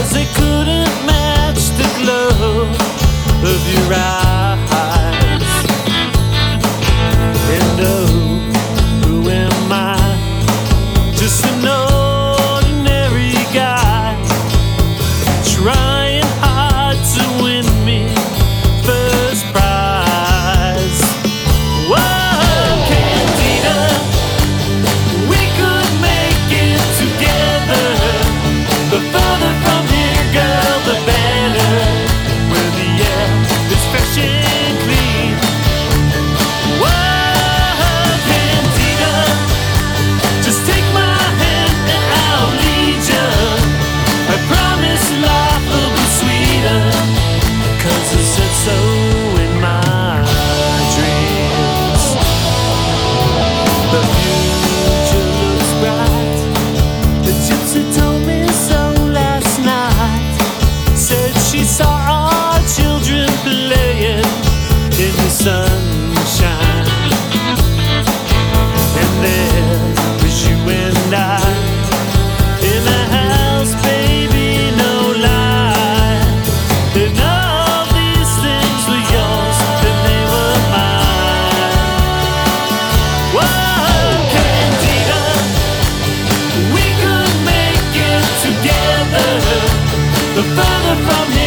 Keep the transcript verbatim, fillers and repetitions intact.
they couldn't match the glow of your eyes. And oh, who am I? Just an ordinary guy, trying hard to win me first prize. Whoa, Candida, we could make it together. The further from here, girl, the better. Where the air is fresh and clean. Whoa, Candida, just take my hand and I'll lead you. I promise life will be sweeter, 'cause it said so in my dreams. The future looks bright. The gypsy told me so last night. Said she saw our children playing in the sunshine. And there was you and I in the house, baby, no lie. And all these things were yours and they were mine. Whoa, Candida, we could make it together. The further from here,